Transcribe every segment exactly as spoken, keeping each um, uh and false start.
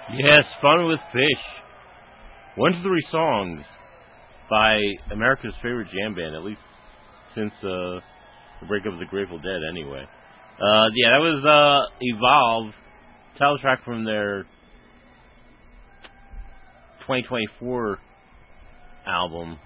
Yes, Fun with Fish. One to three songs by America's favorite jam band, at least since uh, the breakup of the Grateful Dead, anyway. Uh, yeah, that was uh, Evolve, title track from their twenty twenty-four album.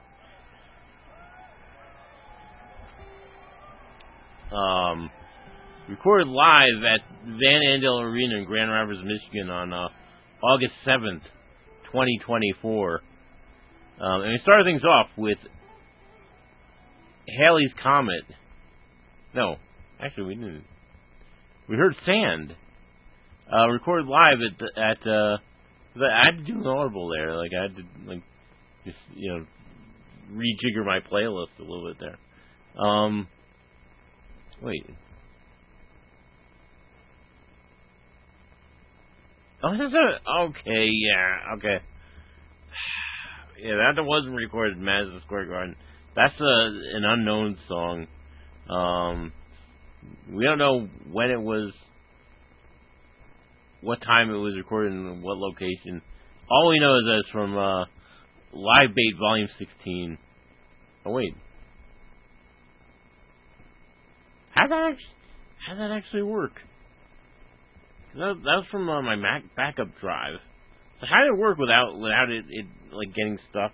Um, recorded live at Van Andel Arena in Grand Rapids, Michigan on uh, August seventh, twenty twenty-four. Um, and we started things off with Halley's Comet. No, actually we didn't. We heard Sand. Uh, recorded live at the, at uh, the, I had to do an audible there. Like I had to like just you know rejigger my playlist a little bit there. Um, wait. Oh, this is a, okay, yeah, okay. Yeah, that wasn't recorded in Madison Square Garden. That's a, an unknown song. Um, we don't know when it was, what time it was recorded, and what location. All we know is that it's from uh, Live Bait Volume sixteen. Oh wait, how that actually, how that actually work? That, that was from uh, my Mac backup drive. So how did it work without without it, it like getting stuck?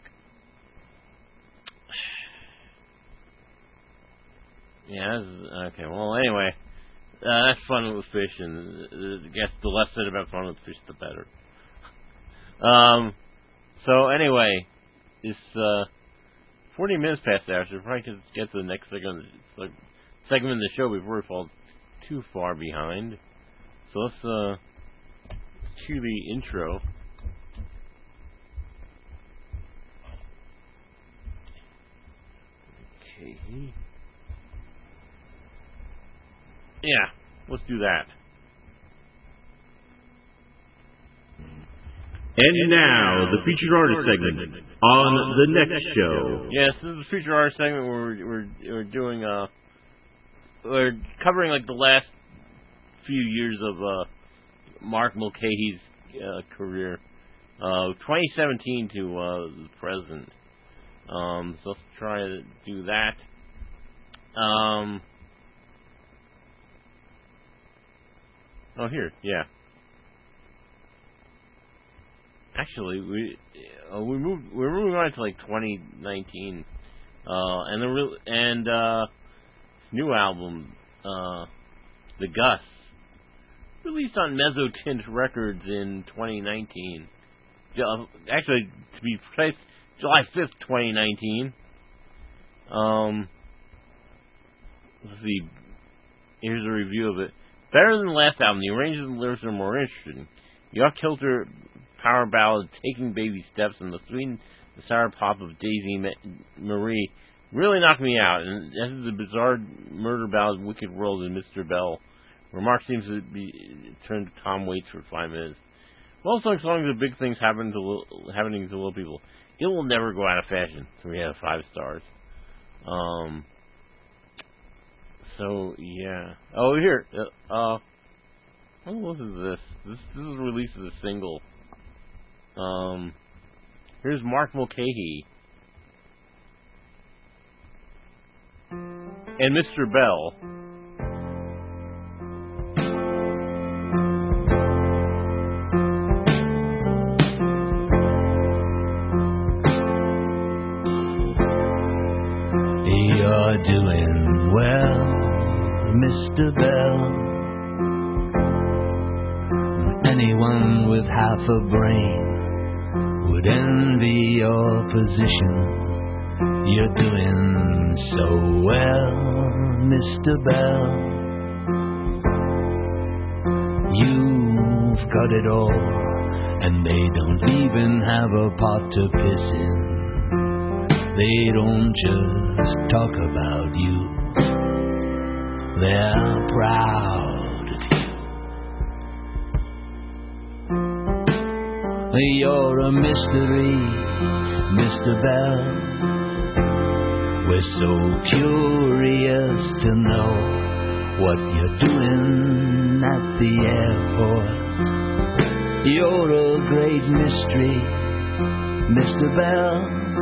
Yeah, that's, okay. Well, anyway, uh, that's Fun with Fish, and uh, I guess the less said about Fun with Fish, the better. Um. So anyway, it's uh, forty minutes past the hour, so we probably can get to the next segment, like, segment of the show before we fall too far behind. So let's uh, cue the intro. Okay. Yeah, let's do that. And now, the featured artist segment on the next show. Yes, this is the featured artist segment where we're, we're, we're doing, uh, we're covering like the last few years of uh, Mark Mulcahy's uh, career, uh, twenty seventeen to uh, the present. Um, so let's try to do that. Um, oh, here, yeah. Actually, we uh, we moved. We're moving on to like twenty nineteen, uh, and the real and uh, new album, uh, The Gus, released on Mezzotint Records in twenty nineteen. Actually, to be precise, July fifth, twenty nineteen. Um, let's see. Here's a review of it. Better than the last album, the arrangements and lyrics are more interesting. Yuck Kilter power ballad, Taking Baby Steps, and the sweet and sour pop of Daisy Marie really knocked me out. And this is the bizarre murder ballad, Wicked World, and Mister Bell, where Mark seems to be turned to Tom Waits for five minutes. Well sung songs of big things happen to little, happening to little people. It will never go out of fashion. So we have five stars. Um. So yeah. Oh, here. Uh. uh what was this? This this is released as a single. Um. Here's Mark Mulcahy and Mister Bell. You're doing well, Mister Bell. Anyone with half a brain would envy your position. You're doing so well, Mister Bell. You've got it all, and they don't even have a pot to piss in. They don't just talk about you, they're proud of you. You're a mystery, Mister Bell. We're so curious to know what you're doing at the airport. You're a great mystery, Mister Bell,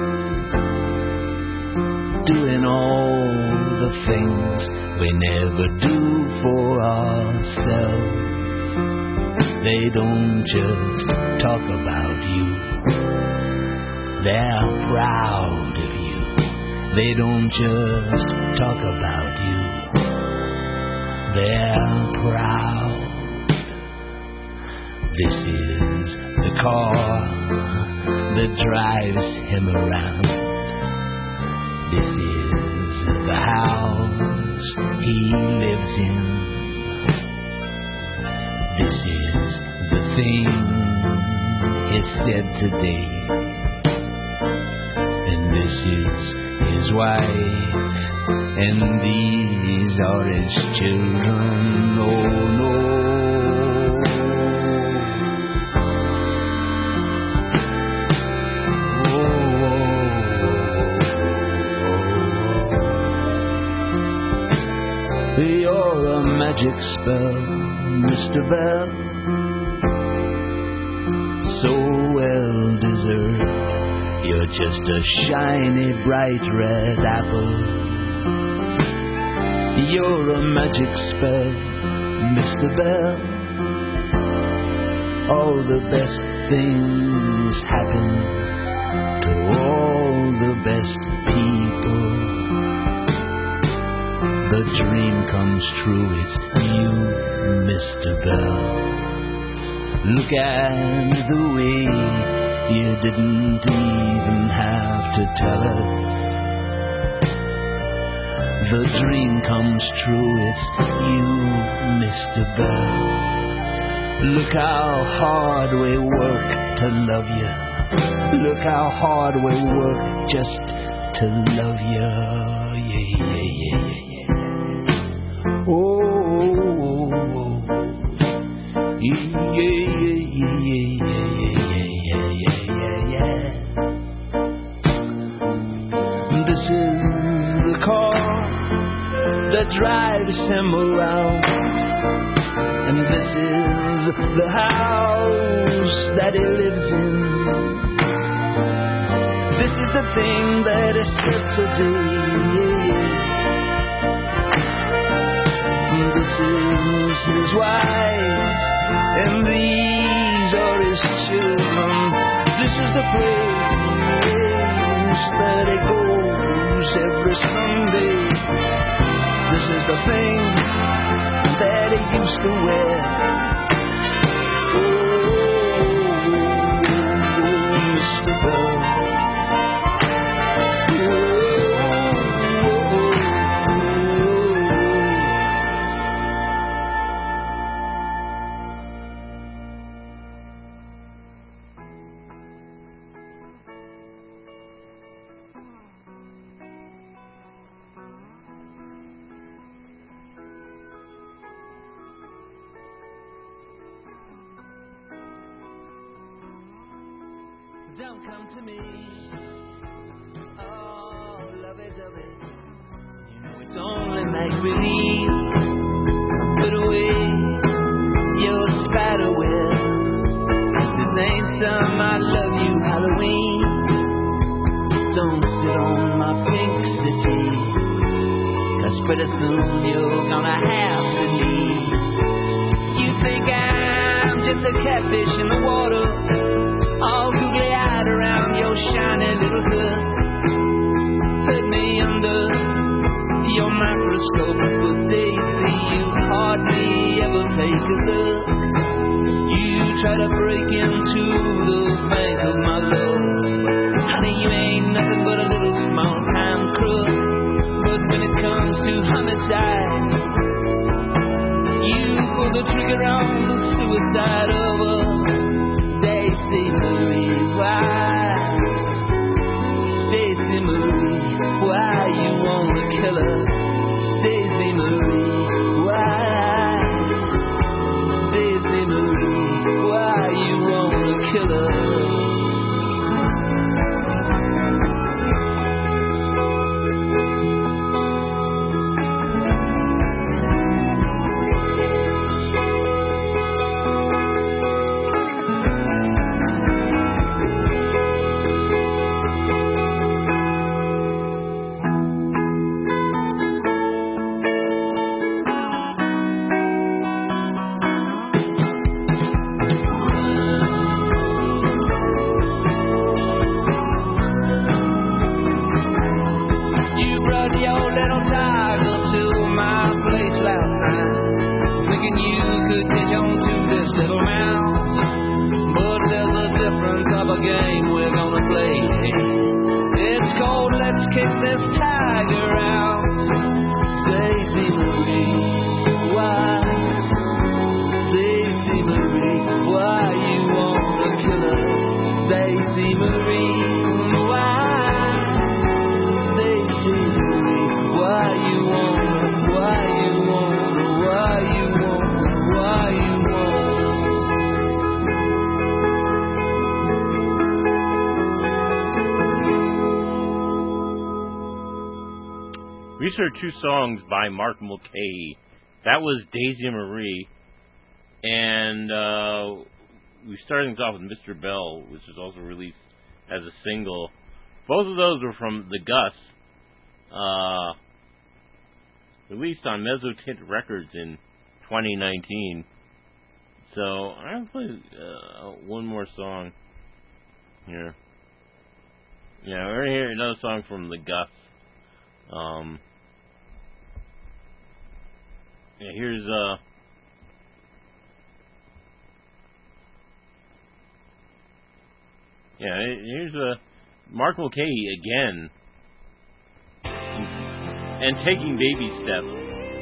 doing all the things we never do for ourselves. They don't just talk about you, they're proud of you. They don't just talk about you, they're proud. This is the car that drives him around. This is the house he lives in. This is the thing he said today. And this is his wife, and these are his children. Oh no. You're a magic spell, Mister Bell, so well deserved. You're just a shiny, bright red apple. You're a magic spell, Mister Bell. All the best things happen to all the best people. The dream comes true, it's you, Mister Bell. Look at the way you didn't even have to tell us. The dream comes true, it's you, Mister Bell. Look how hard we work to love you. Look how hard we work just to love you. Yeah, yeah, yeah, yeah, yeah. Oh, oh, oh, oh. Yeah, yeah, yeah, yeah, yeah, yeah, yeah, yeah, yeah. This is the car that drives him around, and this is the house that he lives in. This is the thing that is said today. This is his wife, and these are his children. This is the place that he goes every Sunday. This is the thing that he used to wear. Oh, Mister Bell. Don't come to me, oh, lovey-dovey. You know it's only make-believe. Put away your spider web. This ain't some I love you Halloween. Don't sit on my pink city, 'cause pretty soon you're gonna have to leave. You think I'm just a catfish in the water, all googly-eyed around your shiny little hood. Put me under your microscope, but they see you hardly ever take a look. You try to break into the bank of my love. Honey, you ain't nothing but a little small-time crook. But when it comes to homicide, you pull the trigger on the suicide of a Daisy Marie. Why, Daisy Marie, why you wanna kill her? Daisy Marie, why? Daisy Marie, why you wanna kill her? game we're gonna play. It's called Let's Kick This Tiger Out. Daisy Marie, why? Daisy Marie, why you wanna kill her? Daisy Marie, why? Daisy Marie, why you wanna, why you wanna, why you wanna, why you wanna? We just heard two songs by Mark Mulcahy. That was Daisy Marie, and uh, we started things off with Mister Bell, which was also released as a single. Both of those were from the Gus, uh, released on Mezzotint Records in twenty nineteen. So I'm gonna play uh, one more song here. Yeah, we're gonna hear another song from the Gus. Um, yeah, here's uh. Yeah, here's uh, Mark Mulcahy again, and Taking Baby Steps.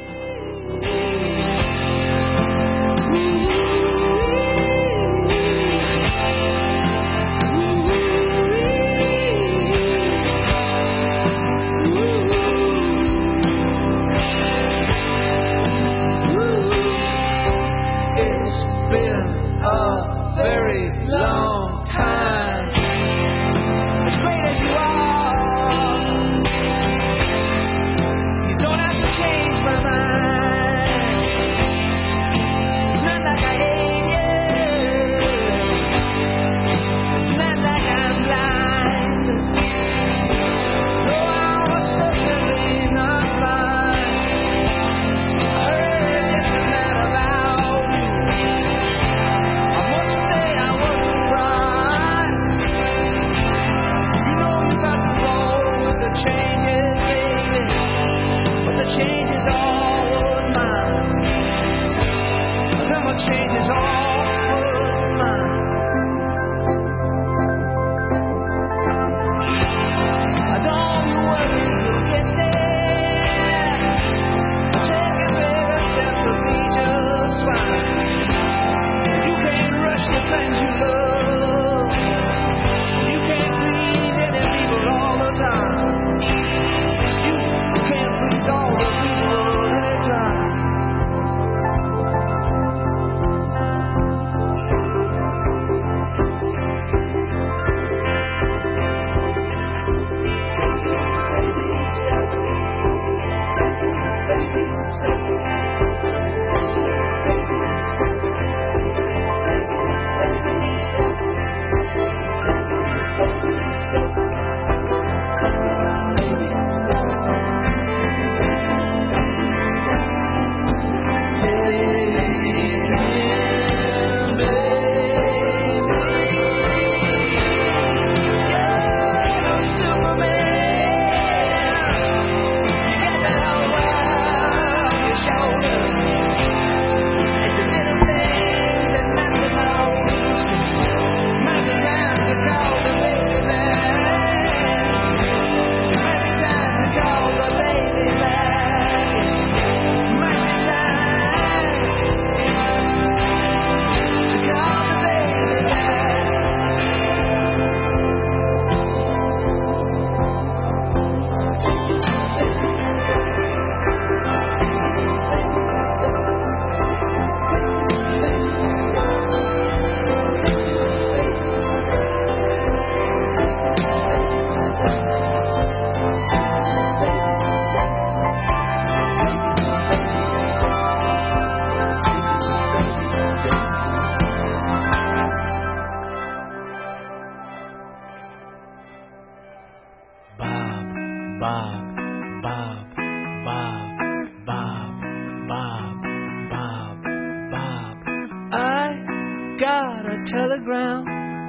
telegram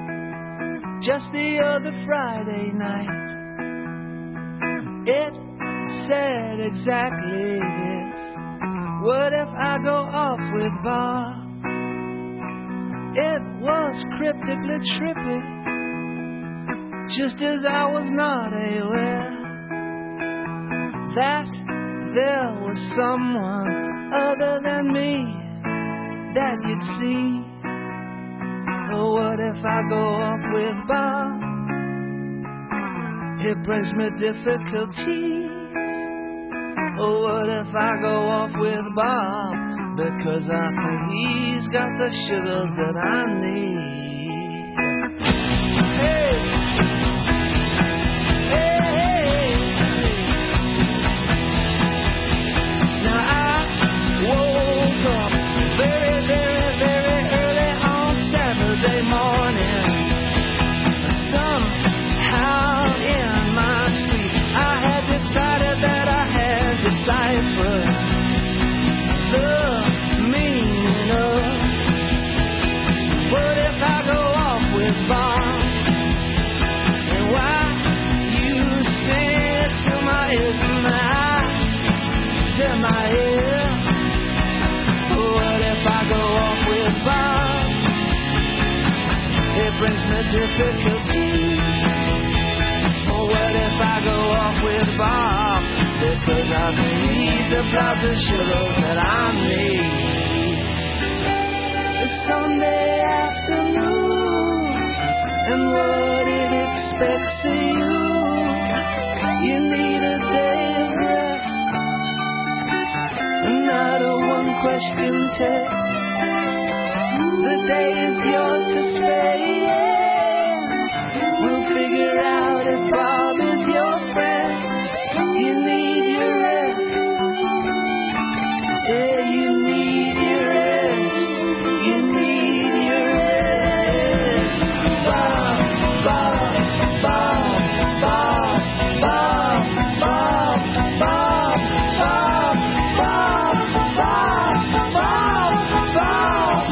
just the other Friday night. It said exactly this: what if I go off with Bob? It was cryptically trippy, just as I was not aware that there was someone other than me that you'd see. Oh, what if I go off with Bob? It brings me difficulties. Oh, what if I go off with Bob? Because I think he's got the sugars that I need. Hey, hey, hey. Now I woke up very, very, very early on Saturday morning. Somehow in my sleep I had decided that I had deciphered the meaning of what if I go off with Bob? And why you said to my ear, to my to my ear, what if I go off with Bob? It brings me difficulty. Oh, what if I go off with Bob? Because I need the blood, the sugar that I need. It's Sunday afternoon, and what it expects of you, you need a day of rest, not a one-question test. The day is yours to spend. We'll figure out if Bob is your friend. You need your rest. Yeah, you need your rest. You need your rest. Bob, Bob, Bob, Bob, Bob, Bob, Bob, Bob, Bob, Bob, Bob, Bob.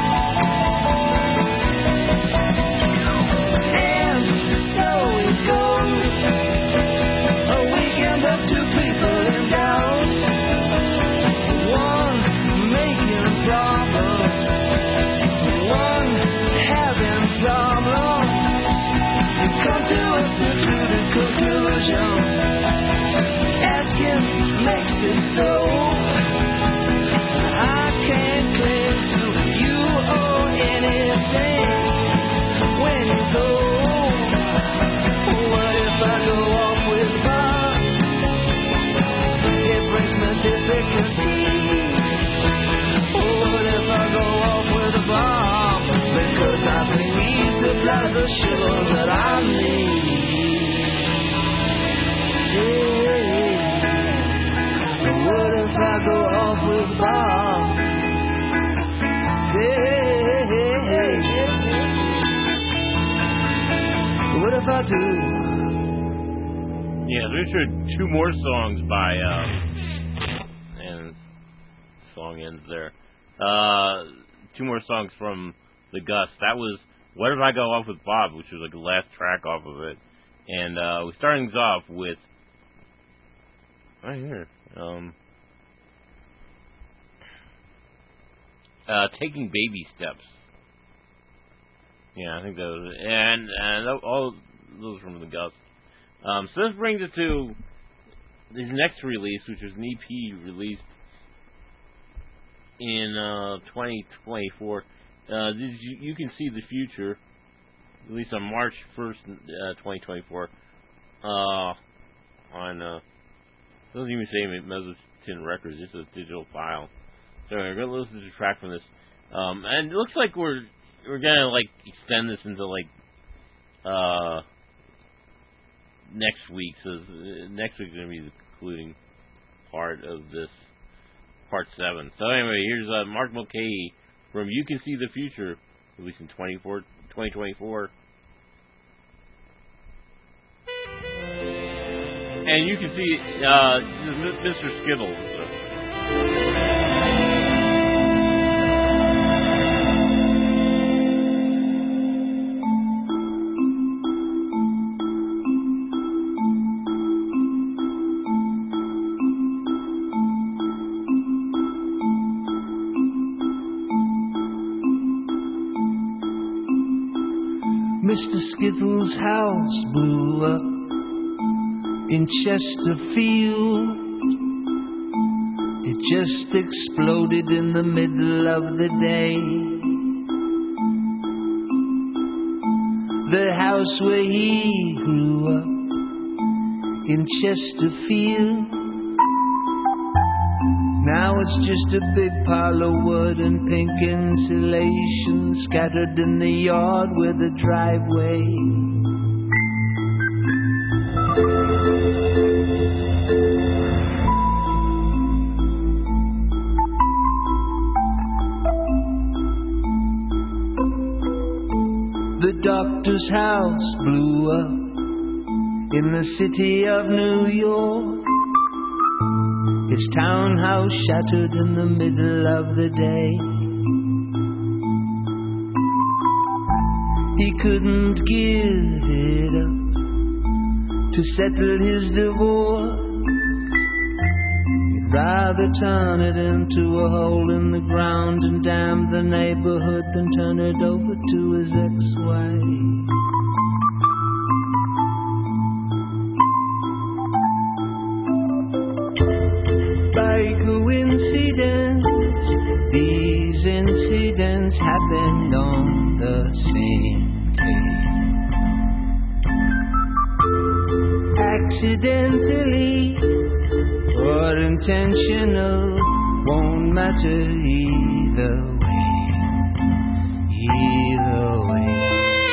And so it goes. A weekend of two people in doubt. One making problems, one having problems. You come to a secluded conclusion. Asking makes it so. I can't claim to you or anything when you go. What if I go off with Bob? It brings me difficulty. Oh, what if I go off with Bob? Because I think he's the blood, the sugar that I need. Yeah. What if I go off with Bob? Yeah. What if I do? Yeah, there's your two more songs by, uh, and the song ends there. Uh, two more songs from the Gus. That was What If I Go Off with Bob, which was like the last track off of it. And uh, we're starting things off with, right here, um, uh, Taking Baby Steps. Yeah, I think that was it. And, and all those from the Gus. Um, so this brings it to his next release, which was an E P released in uh, twenty twenty-four. Uh, this, you, you Can See the Future, released on March first, uh, twenty twenty-four. Uh, on, uh, it doesn't even say Mezzotint Records, it's a digital file. So we're going to listen to the track from this. Um, and it looks like we're, we're going to, like, extend this into, like, uh, next week. So uh, next week's going to be the concluding part of this, part seven. So anyway, here's uh, Mark Mulcahy from You Can See the Future, released in twenty twenty-four. And you can see uh, Mister Skittles. So. Mister Skittles' house blew up in Chesterfield. It just exploded in the middle of the day. The house where he grew up in Chesterfield, now it's just a big pile of wood and pink insulation scattered in the yard with a driveway. The doctor's house blew up in the city of New York. His townhouse shattered in the middle of the day. He couldn't give it up to settle his divorce. He'd rather turn it into a hole in the ground and damn the neighborhood than turn it over to his ex-wife. By coincidence, these incidents happened on the same day. Accidentally or intentional, won't matter either way. Either way.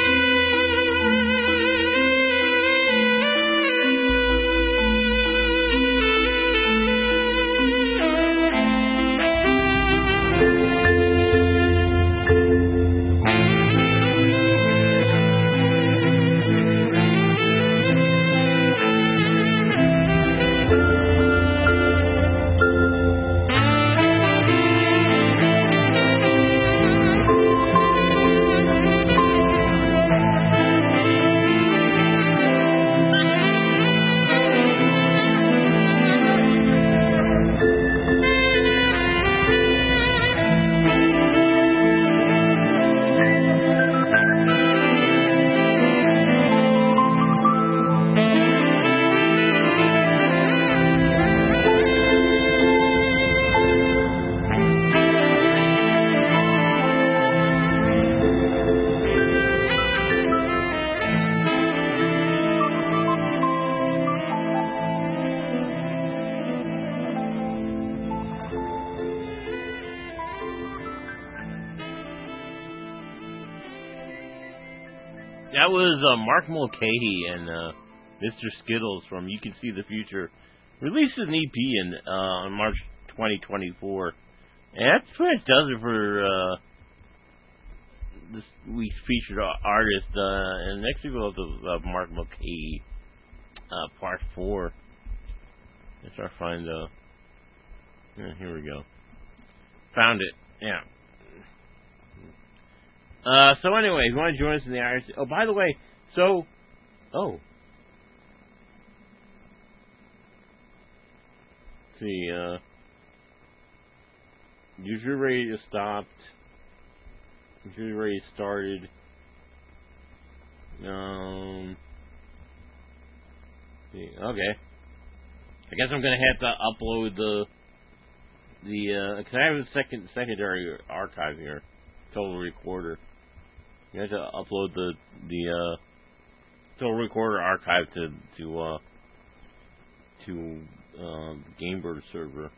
That was uh, Mark Mulcahy and uh, Mister Skittles from You Can See the Future. Released an E P in uh, on March twenty twenty-four. And that's pretty much does it for uh, this week's featured artist. Uh, and next week we'll have the, uh, Mark Mulcahy, uh, part four. Let's try to find uh yeah, here we go. Found it. Yeah. Uh, so anyway, if you want to join us in the I R C... Oh, by the way, so... Oh. Let's see, uh... user radio stopped. User radio started. Um... See, okay. I guess I'm gonna have to upload the... The, uh... because I have a second, secondary archive here. Total Recorder. You have to upload the the uh, Total Recorder archive to to uh, to uh, Gamebird server.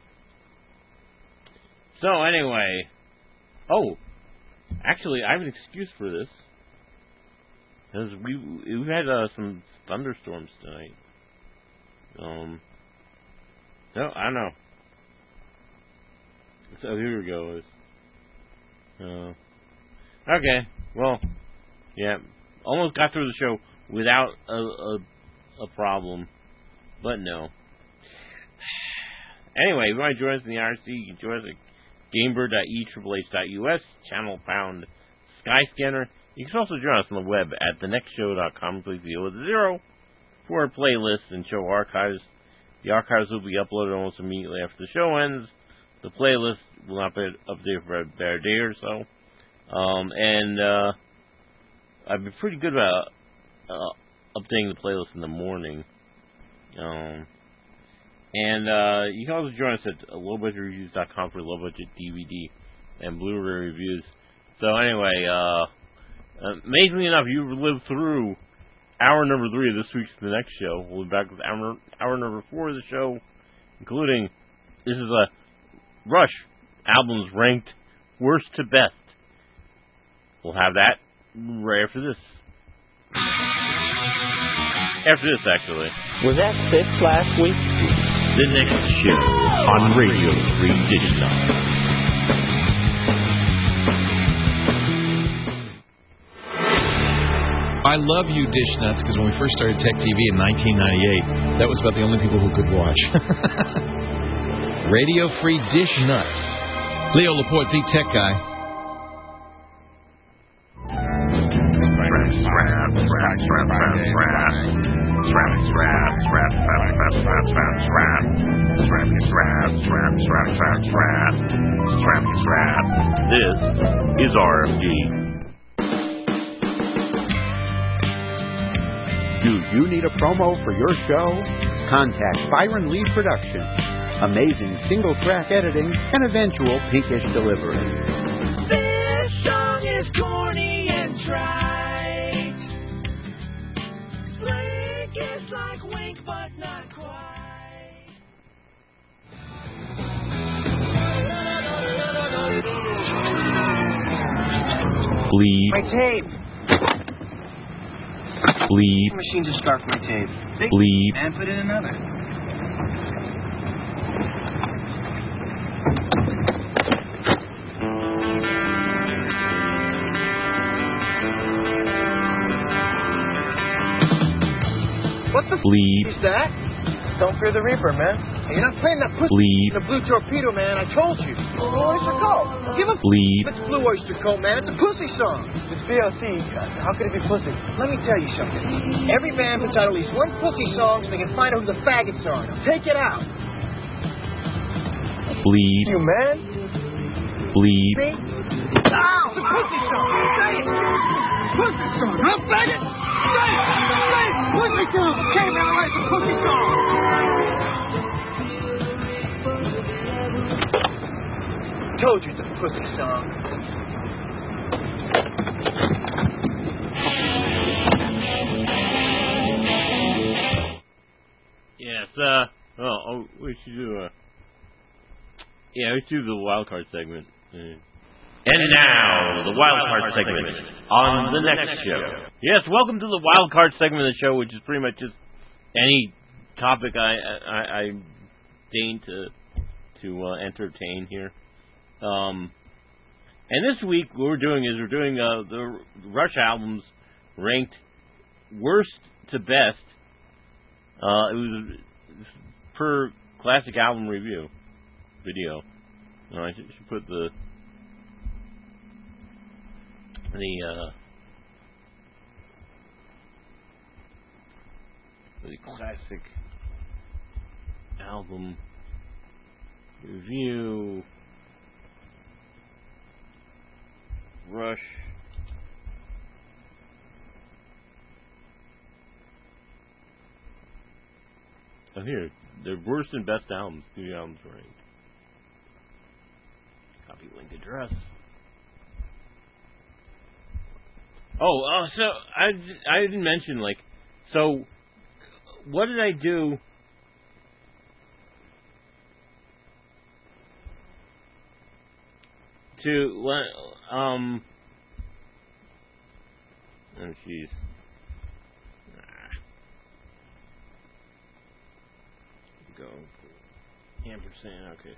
So anyway, oh, actually, I have an excuse for this because we we've had uh, some thunderstorms tonight. Um, no, I don't know. So here we go. Uh, okay. Well, yeah, almost got through the show without a, a, a problem, but no. Anyway, if you want to join us in the I R C, you can join us at gamebird dot e h h dot u s, channel pound Skyscanner. You can also join us on the web at the next show dot com, please deal with a zero, for our playlists and show archives. The archives will be uploaded almost immediately after the show ends. The playlist will not be updated for about a day or so. Um, and, uh, I've been pretty good about uh, updating the playlist in the morning. Um, and uh, you can also join us at low budget reviews dot com for low-budget D V D and Blu-ray reviews. So anyway, uh, amazingly enough, you've lived through hour number three of this week's The Next Show. We'll be back with hour, hour number four of the show, including, this is a Rush albums ranked worst to best. We'll have that right after this. After this, actually. Was that fixed last week? The Next Show on Radio Free Digital. I love you, Dish Nuts, because when we first started Tech T V in nineteen ninety-eight, that was about the only people who could watch. Radio Free Dish Nuts. Leo Laporte, the tech guy. This is R F G. Do you need a promo for your show? Contact Byron Lee Productions. Amazing single-track editing and eventual pinkish delivery. This song is corny and trite. Blink is like wink, but not quite. Bleed. My tape. Bleed. Machine just scarfed my tape. Big Bleed. and put in another. What the Bleed. f*** is that? Don't fear the Reaper, man. Hey, you're not playing that pussy. Bleed. The Blue Torpedo, man. I told you. Blue Oyster Cult. Give a Bleed. f- It's Blue Oyster Cult, man. It's a pussy song. It's B L C. How could it be pussy? Let me tell you something. Every band puts out at least one pussy song so they can find out who the faggots are. Now take it out. Bleed. You man. Bleed. See? Ow! It's a pussy song. Say it. Pussy song, huh, faggot? Say it. Say it. Pussy song. Okay, man. All right, it's a pussy song. Told you it's a pussy song. Yes, uh, oh, oh, we should do a, yeah, we should do the wild card segment. Uh, And now, the Wild Card segment on The Next Show. Yes, welcome to the wild card segment of the show, which is pretty much just any topic I I, I deign to to uh, entertain here. Um, and this week, what we're doing is we're doing uh, the Rush albums ranked worst to best. Uh, it was per classic album review video. No, I should, should put the the uh, the classic album review Rush oh here the worst and best albums studio albums ranked. Copy link address. Oh, uh, so I, I didn't mention, like, so what did I do to, um, oh, jeez. Go, ampersand, okay.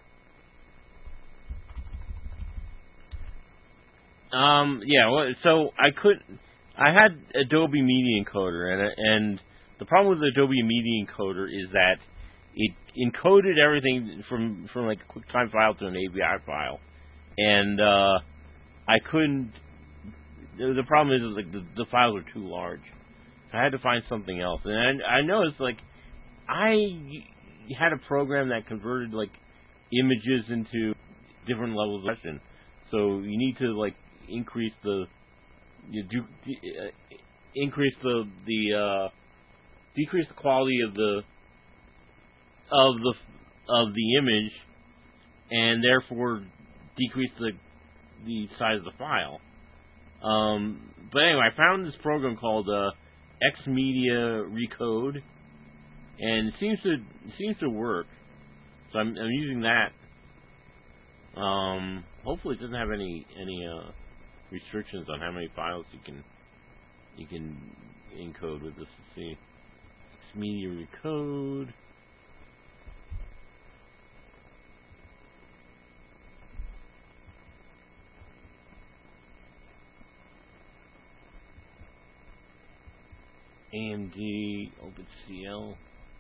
Um, yeah, well, so I could, I had Adobe Media Encoder, and and the problem with Adobe Media Encoder is that it encoded everything from, from like a QuickTime file to an A V I file, and uh, I couldn't, the, the problem is, is like the, the files are too large. I had to find something else, and I, I noticed, like, I had a program that converted, like, images into different levels of resolution, so you need to, like, increase the you do uh, increase the the uh, decrease the quality of the of the of the image, and therefore decrease the the size of the file. Um, but anyway, I found this program called uh, Xmedia Recode, and it seems to it seems to work. So I'm, I'm using that. Um, hopefully, it doesn't have any any uh, restrictions on how many files you can you can encode with this. Let's see, Xmedia Recode. A M D, OpenCL.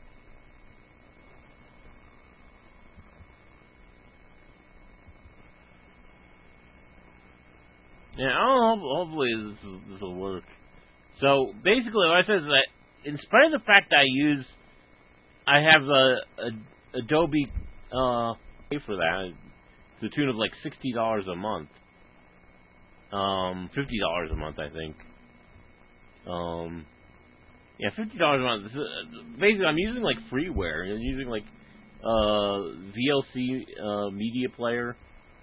Yeah, I don't know, hopefully this, this will work. So, basically what I said is that, in spite of the fact that I use, I have a, a Adobe, uh, pay for that, to the tune of like sixty dollars a month. Um, fifty dollars a month, I think. Um... Yeah, fifty dollars a month. Basically, I'm using like freeware. I'm using like uh, V L C uh, media player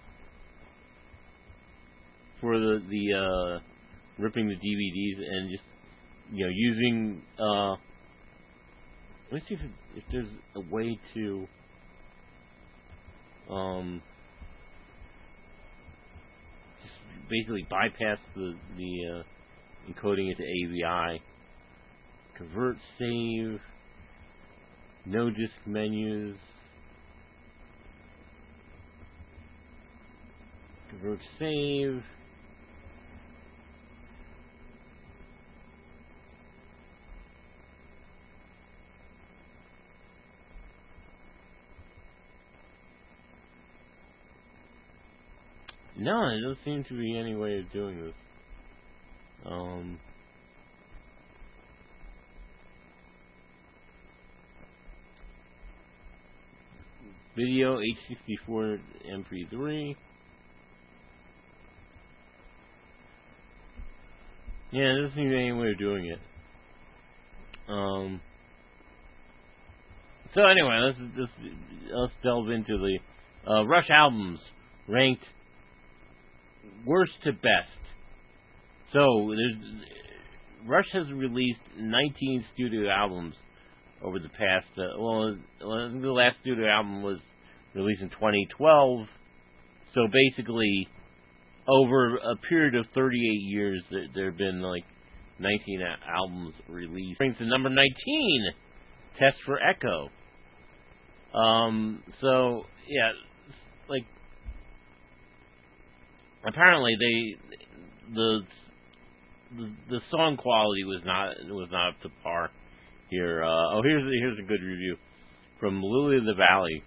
for the the uh, ripping the D V Ds and just you know using. Uh, let me see if it, if there's a way to um, just basically bypass the the uh, encoding into A V I. Convert, save, no disk menus, convert, save, no, there doesn't seem to be any way of doing this. Um... Video, H sixty-four M P three. Yeah, there doesn't seem to be any way of doing it. Um. So anyway, let's let's, let's delve into the uh, Rush albums ranked worst to best. So there's Rush has released nineteen studio albums over the past, uh, well, I think the last studio album was released in twenty twelve, so basically, over a period of thirty-eight years, there, there have been, like, nineteen a- albums released. Brings to number nineteen, Test for Echo. Um, so, yeah, like, apparently they, the, the, the song quality was not, was not up to par. Here, uh, oh, here's here's a good review from Lily of the Valley.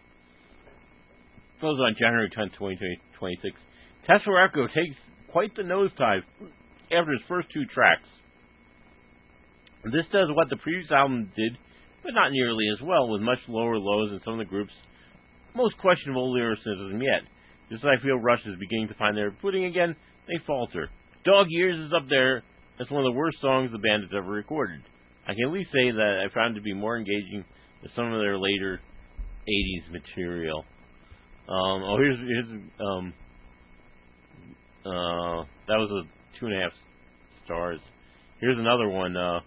Goes on January tenth, twenty twenty-six. Test for Echo takes quite the nosedive after its first two tracks. This does what the previous album did, but not nearly as well, with much lower lows in some of the group's most questionable lyricism yet. Just as I feel Rush is beginning to find their footing again, they falter. Dog Years is up there as one of the worst songs the band has ever recorded. I can at least say that I found it to be more engaging than some of their later eighties material. Um, oh, here's here's um, uh, that was a two and a half stars. Here's another one. Uh,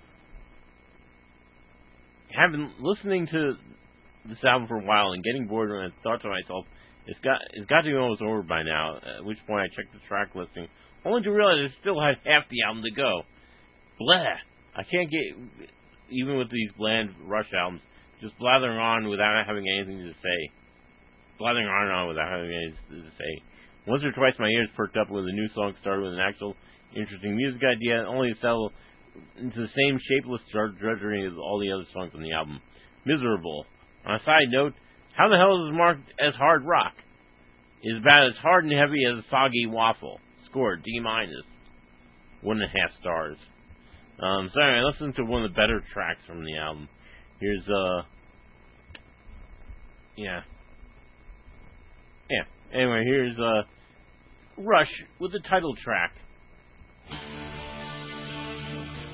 have been listening to this album for a while and getting bored, and I thought to myself, it's got it's got to be almost over by now. At which point I checked the track listing, only to realize I still had half the album to go. Blah. I can't get, even with these bland Rush albums, just blathering on without having anything to say. Blathering on and on without having anything to say. Once or twice my ears perked up when the new song started with an actual interesting music idea, only to settle into the same shapeless drudgery as all the other songs on the album. Miserable. On a side note, how the hell is this marked as hard rock? It's about as hard and heavy as a soggy waffle. Score D minus. One and a half stars. Um, so anyway, listen to one of the better tracks from the album. Here's, uh, yeah. Yeah. Anyway, here's, uh, Rush with the title track,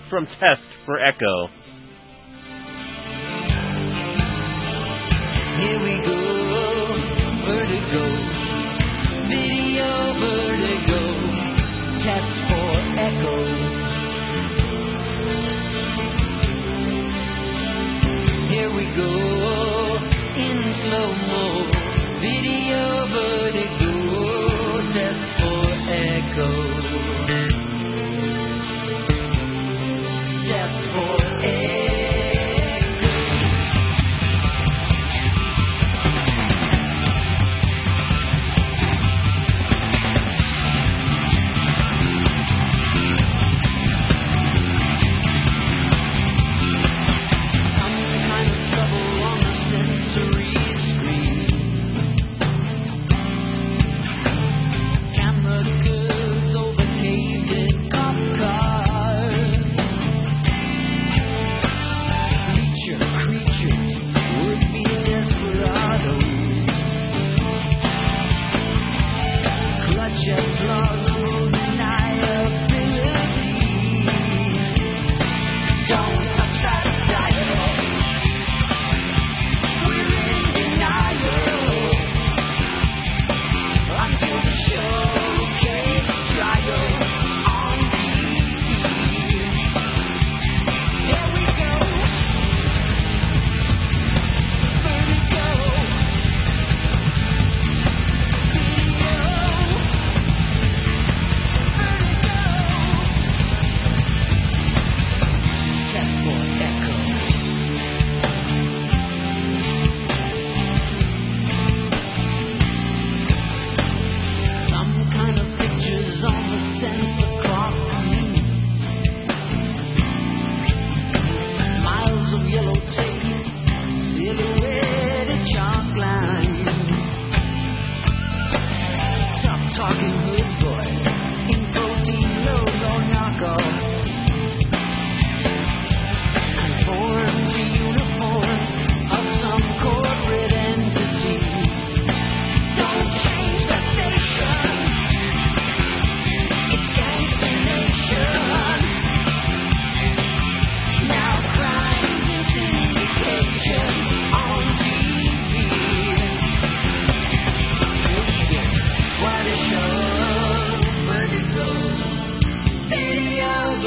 from Test for Echo. Here we go, vertigo, video vertigo, test for echo. Here we go, in slow-mo, video vertigo, test for echo. Test for echo. Video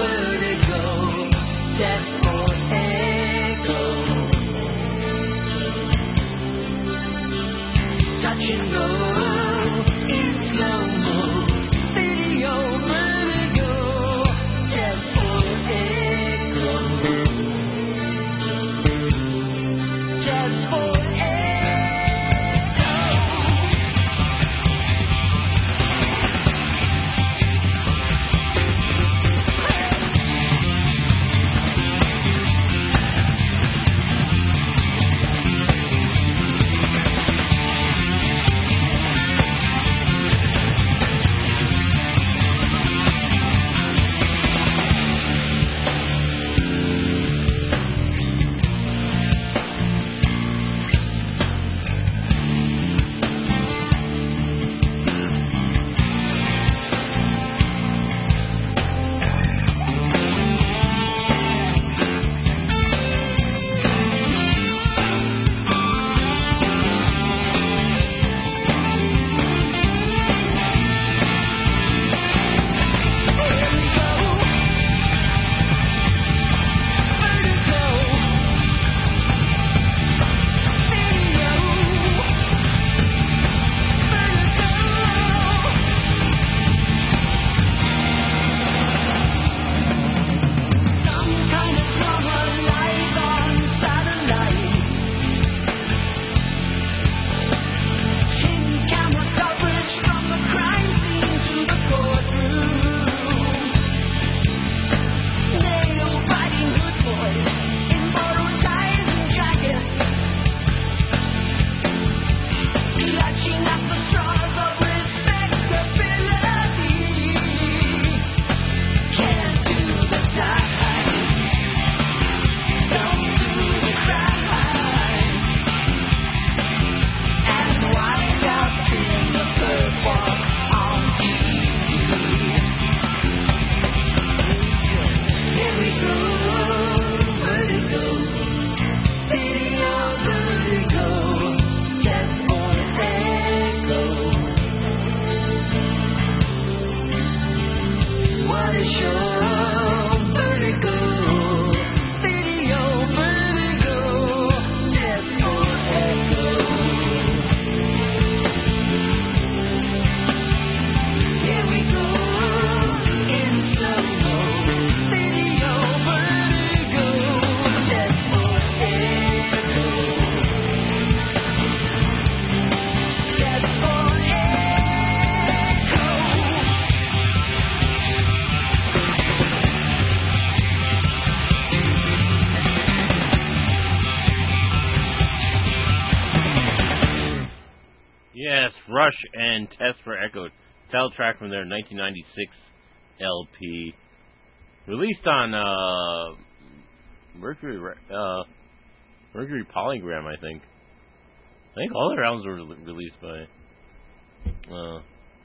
Rush and Test for Echo, title track from their nineteen ninety-six L P, released on uh, Mercury uh, Mercury Polygram, I think. I think all their albums were re- released by. Uh,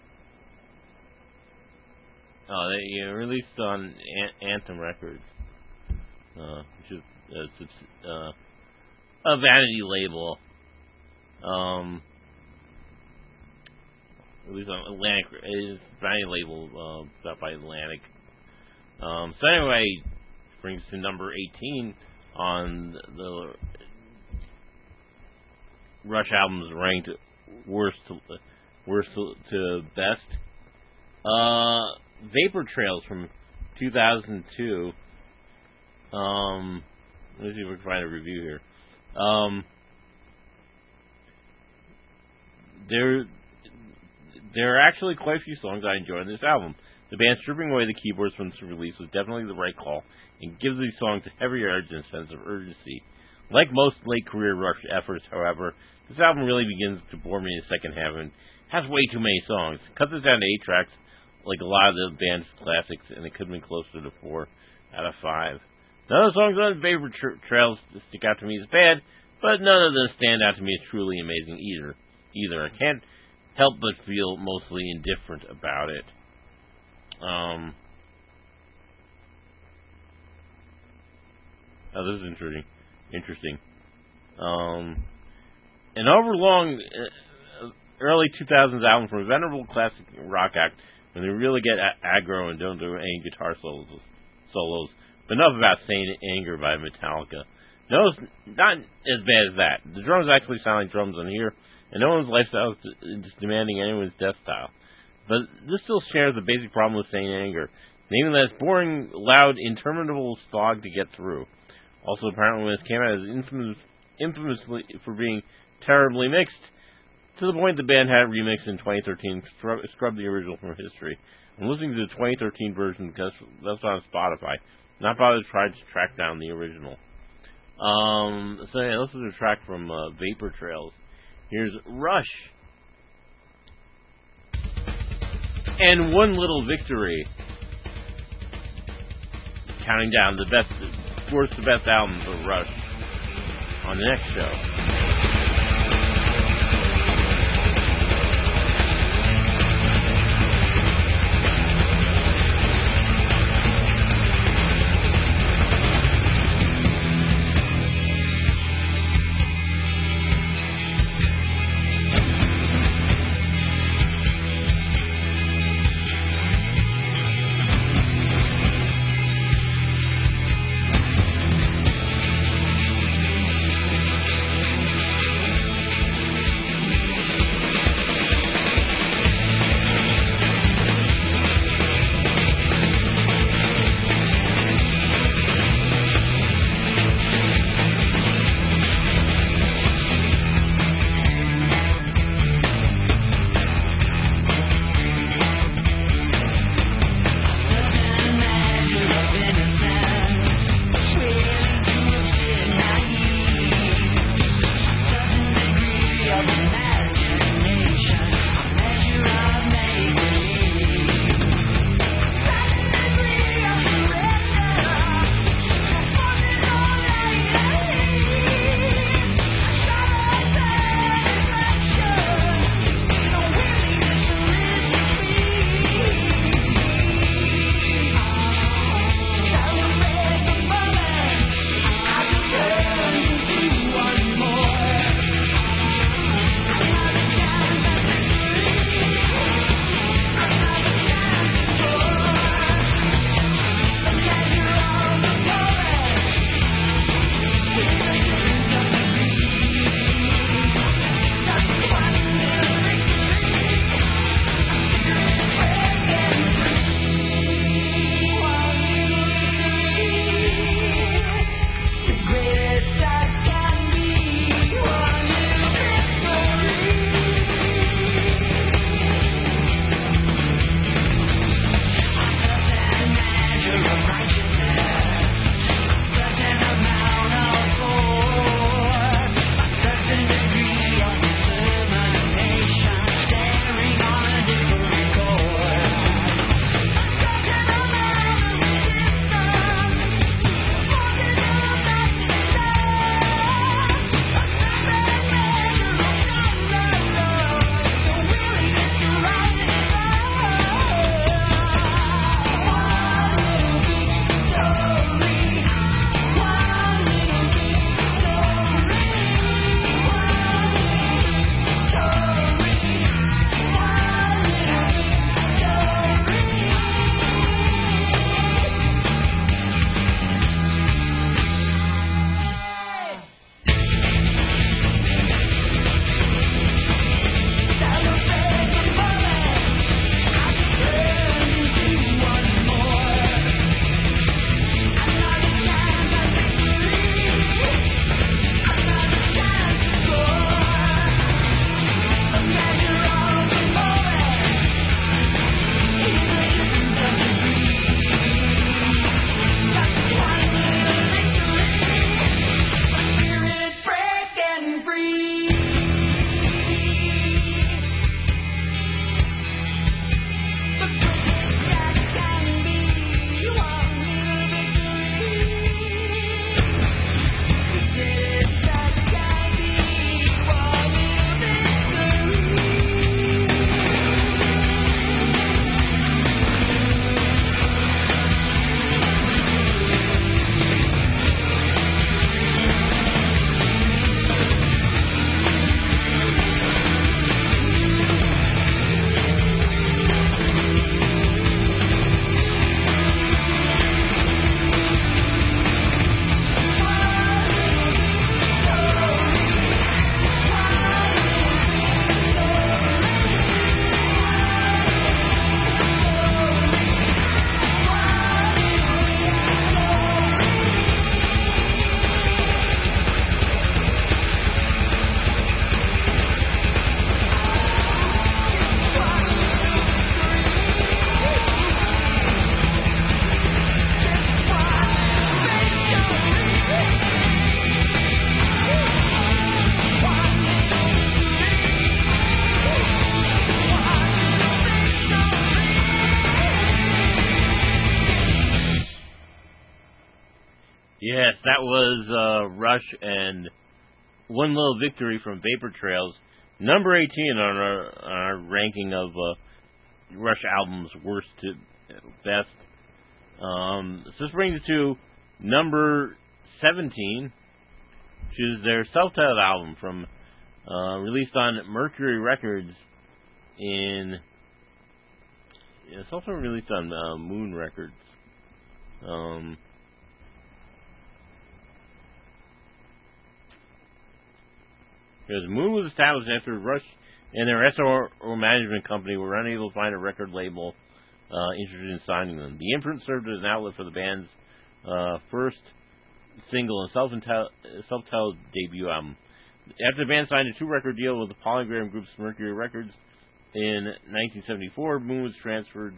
oh, they yeah, released on An- Anthem Records, uh, which is uh, uh, a vanity label. Um. Released on Atlantic, is vanity label uh, up by Atlantic. Um, so anyway, brings us to number eighteen on the Rush albums ranked worst to, worst to, to best. Uh, Vapor Trails from two thousand two. Um, let me see if we can find a review here. Um, there. There are actually quite a few songs I enjoy on this album. The band stripping away the keyboards from this release was definitely the right call and gives these songs a heavier edge and a sense of urgency. Like most late career Rush efforts, however, this album really begins to bore me in the second half and has way too many songs. Cut this down to eight tracks, like a lot of the band's classics, and it could have been closer to four out of five. None of the songs on Vapor Tra- Trails stick out to me as bad, but none of them stand out to me as truly amazing either. Either I can't help but feel mostly indifferent about it. Um, oh, this is interesting. Interesting. Um, an overlong uh, early two thousands album from a venerable classic rock act when they really get a- aggro and don't do any guitar solos. solos. But enough about Saint Anger by Metallica. No, it's not as bad as that. The drums actually sound like drums on here, and no one's lifestyle is demanding anyone's death style. But this still shares the basic problem with Saint Anger, namely that it's boring, loud, interminable slog to get through. Also, apparently, when it came out, it was infamous, infamously for being terribly mixed, to the point the band had it remixed in twenty thirteen, scrub, scrubbed the original from history. I'm listening to the twenty thirteen version because that's on Spotify. Not bothered to try to track down the original. Um, so yeah, this is a track from uh, Vapor Trails. Here's Rush. And One Little Victory. Counting down the best, worst to best albums of Rush on the next show. Yes, that was uh, Rush and One Little Victory from Vapor Trails, number eighteen on our, on our ranking of uh, Rush albums, worst to best. Um, so this brings it to number seventeen, which is their self-titled album from uh, released on Mercury Records in yeah, it's also released on uh, Moon Records. Um, because Moon was established after Rush and their S R O management company were unable to find a record label uh, interested in signing them. The imprint served as an outlet for the band's uh, first single and self-entitled, self-titled debut album. After the band signed a two-record deal with the Polygram Group's Mercury Records in nineteen seventy-four, Moon was transferred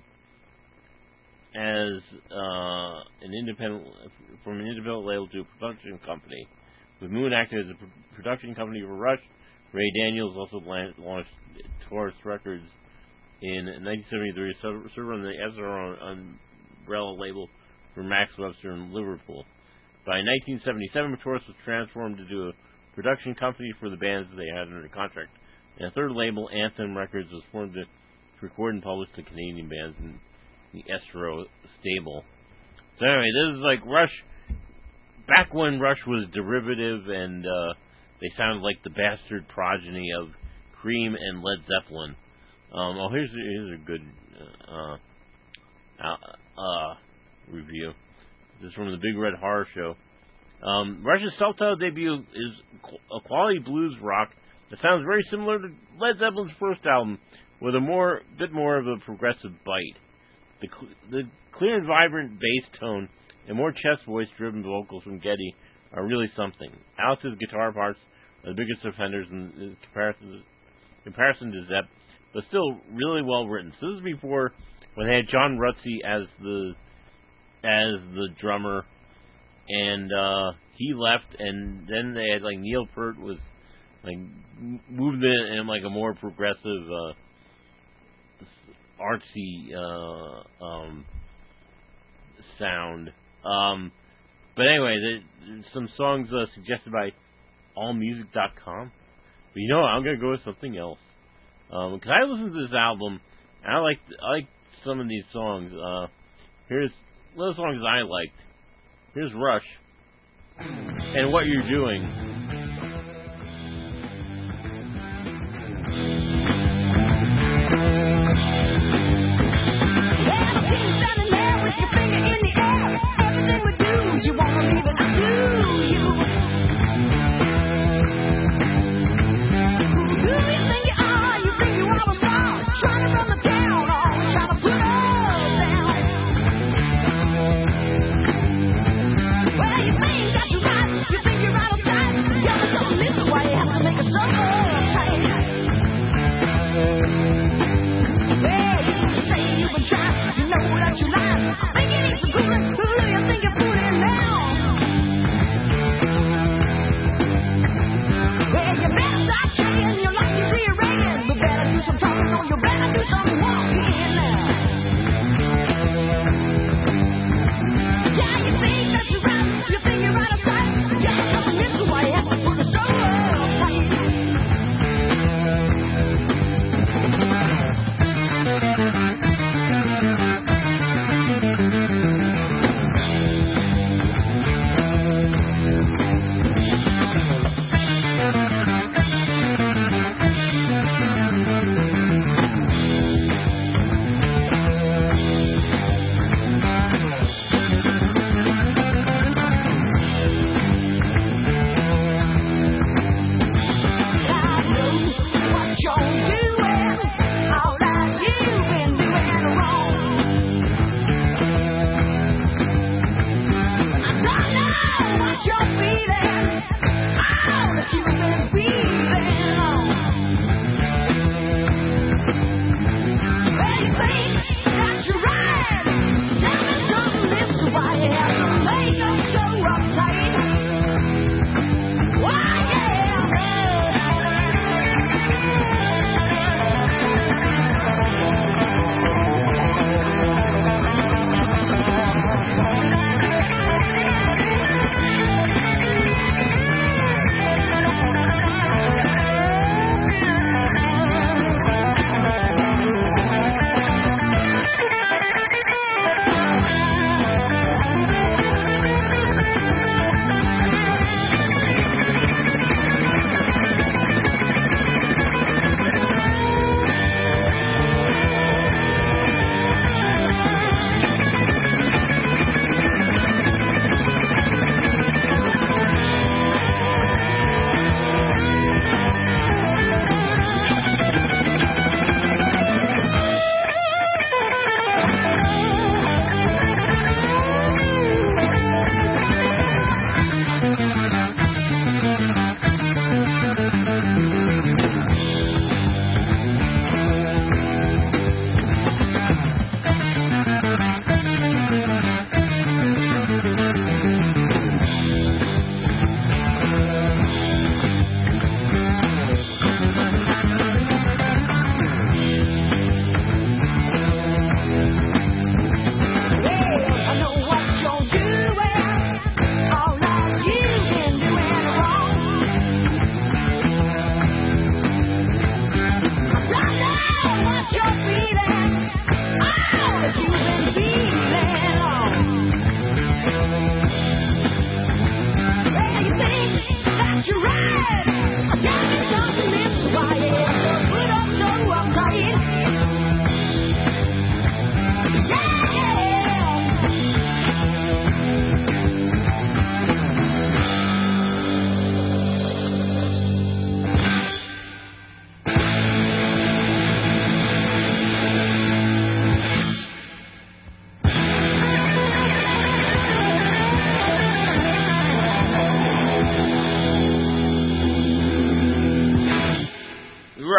as uh, an independent from an independent label to a production company. With Moon acting as a pr- production company for Rush, Ray Daniels also launched Taurus Records in nineteen seventy-three, served on the S R O umbrella label for Max Webster in Liverpool. By nineteen seventy-seven, Taurus was transformed into a production company for the bands they had under contract. And a third label, Anthem Records, was formed to record and publish the Canadian bands in the S R O stable. So anyway, this is like Rush, back when Rush was derivative and uh, they sounded like the bastard progeny of Cream and Led Zeppelin. Um, oh, here's, here's a good uh, uh, uh, review. This is from the Big Red Horror Show. Um, Rush's self-titled debut is a quality blues rock that sounds very similar to Led Zeppelin's first album, with a more bit more of a progressive bite. The, cl- the clear and vibrant bass tone and more chest voice-driven vocals from Geddy are really something. Alex's guitar parts are the biggest offenders in comparison, comparison to Zepp, but still really well written. So this is before when they had John Rutsey as the as the drummer, and uh, he left, and then they had like Neil Peart was like moved in, in like a more progressive, uh, artsy uh, um, sound. Um, but anyway, there, there's some songs uh, suggested by all music dot com. But you know what? I'm gonna go with something else. Um, because I listened to this album, and I like I like some of these songs. Uh, here's one of the songs I liked. Here's Rush and What You're Doing.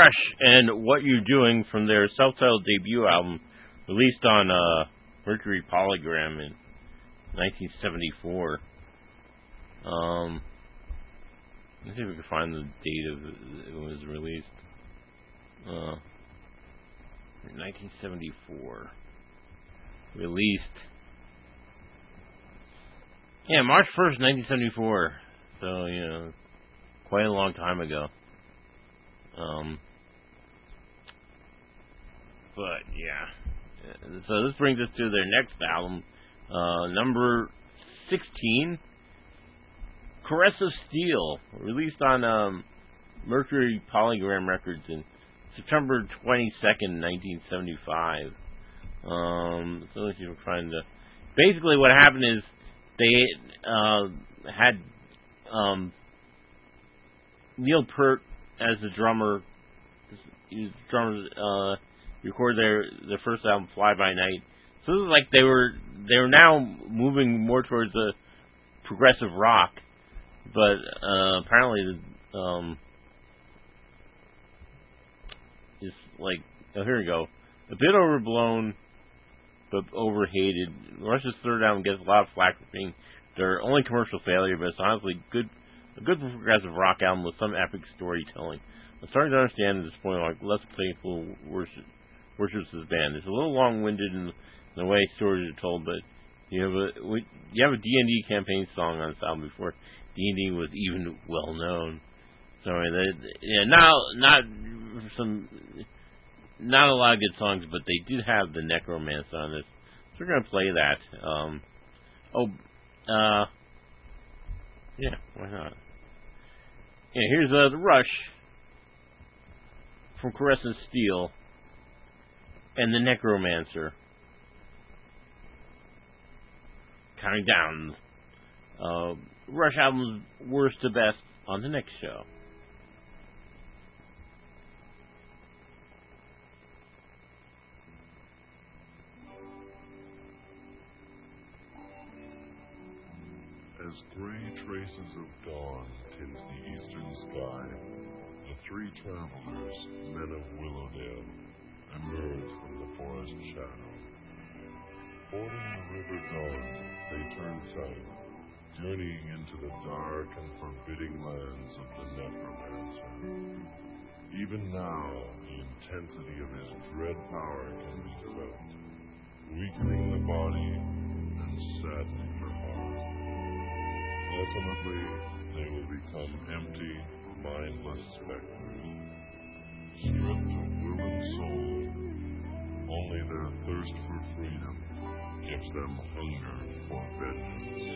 Rush and What You Doing from their self-titled debut album, released on uh, Mercury Polygram in nineteen seventy-four. Um, let's see if we can find the date of it, it was released. Uh, nineteen seventy-four. Released. Yeah, March first, nineteen seventy-four. So, you know, quite a long time ago. Um, but, yeah. So this brings us to their next album, uh, number sixteen, Caress of Steel, released on um, Mercury Polygram Records in September twenty-second, nineteen seventy-five. Um, so let's see if we can find the... Basically what happened is they uh, had um, Neil Peart as the drummer. He was drummers uh, recorded their their first album, Fly By Night. So this is like they were they were now moving more towards the progressive rock, but uh, apparently um, it's like oh here we go, a bit overblown but overhated. Rush's third album gets a lot of flack for being their only commercial failure, but it's honestly good a good progressive rock album with some epic storytelling. I'm starting to understand at this point like less playful worship worships his band. It's a little long-winded in the way stories are told, but you have a you have a D and D campaign song on this album before D and D was even well known. So yeah, not not some not a lot of good songs, but they did have the Necromancer on this. So we're gonna play that. Um, oh, uh, yeah, why not? Yeah, here's uh, the Rush from Caress of Steel and the Necromancer. Counting down uh, Rush albums worst to best on the next show. As gray traces of dawn tinge the eastern sky, the three travelers, men of Willowdale, emerge from the forest shadow. Fording the river Dawn, they turn south, journeying into the dark and forbidding lands of the Necromancer. Even now, the intensity of his dread power can be felt, weakening the body and saddening the heart. Ultimately, they will become empty, mindless specters, stripped of will and soul. Only their thirst for freedom gives them hunger for vengeance.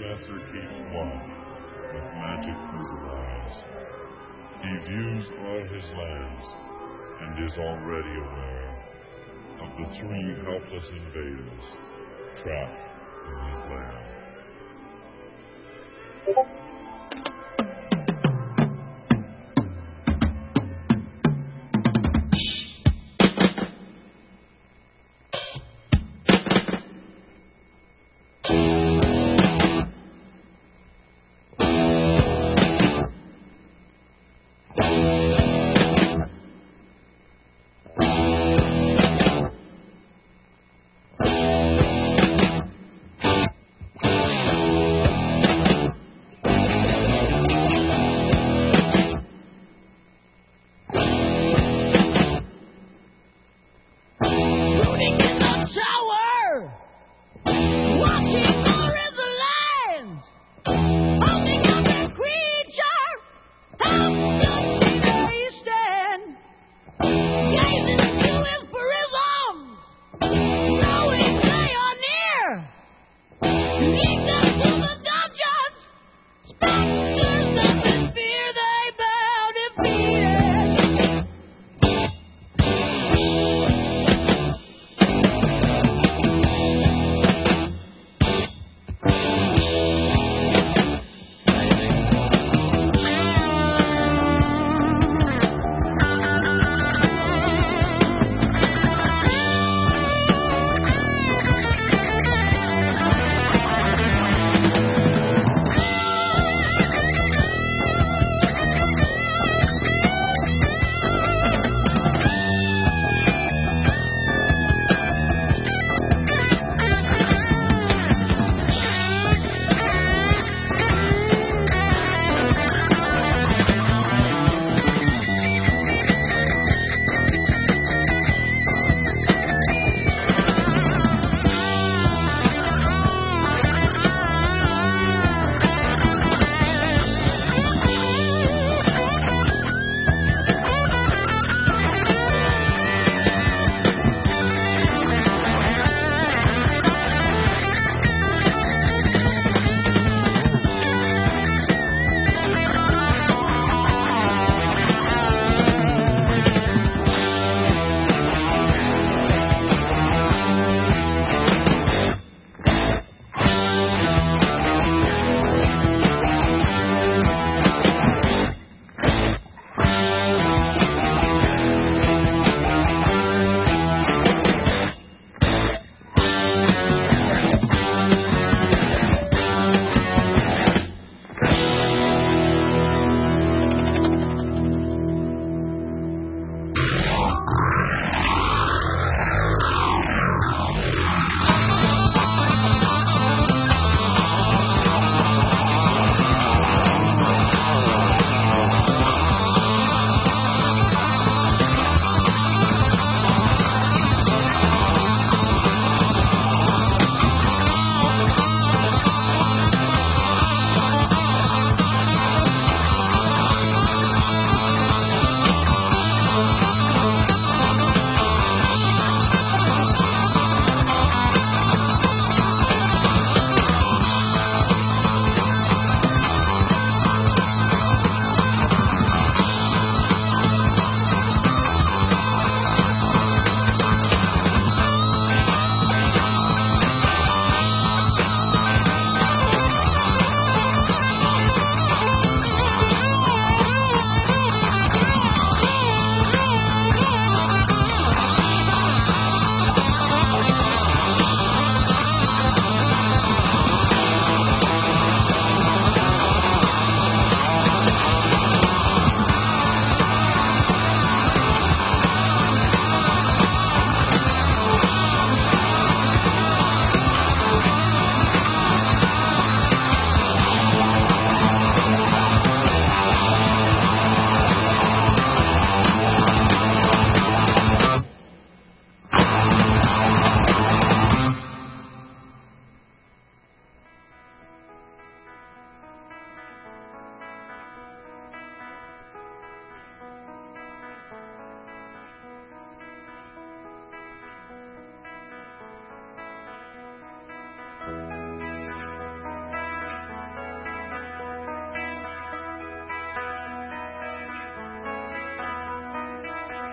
Nebuchadnezzar keeps watch with magic through his eyes. He views all his lands and is already aware of the three helpless invaders trapped in his land.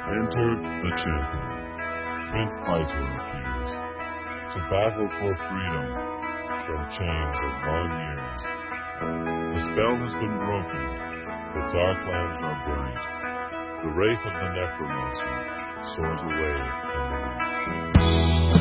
Enter the champion. Pink Fighter appears to battle for freedom from chains of long years. The spell has been broken. The dark lands are buried. The wraith of the necromancer soars away in the night.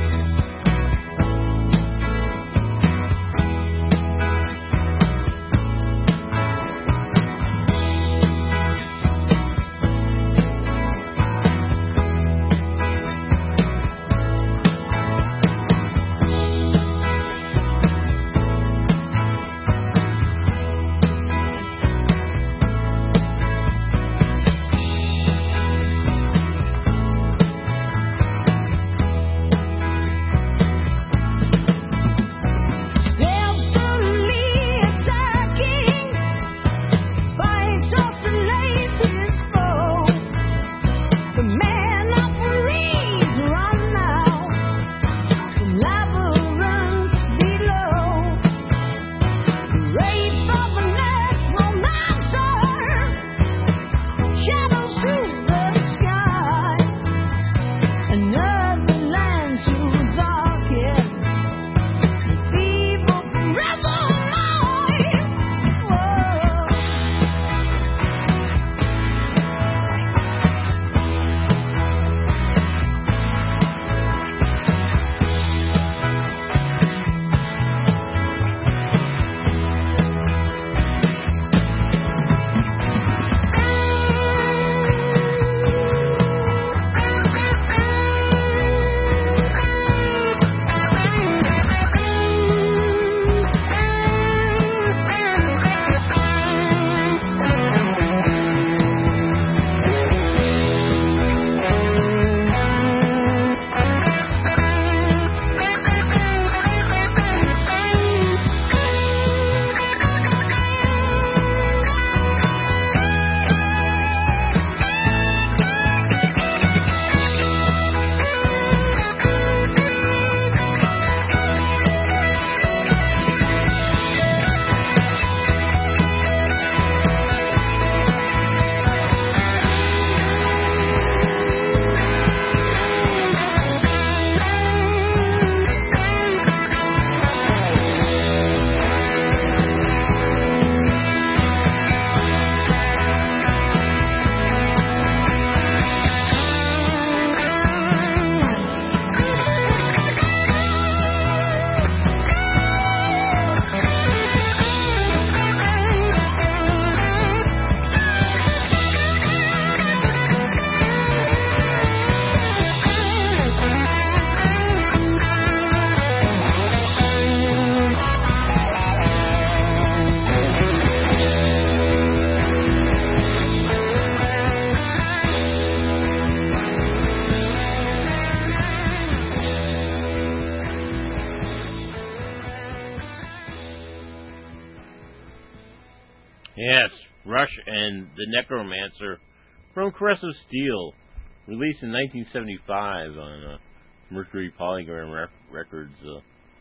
Yes, Rush and the Necromancer from Caress of Steel, released in nineteen seventy-five on uh, Mercury Polygram rec- Records. Uh,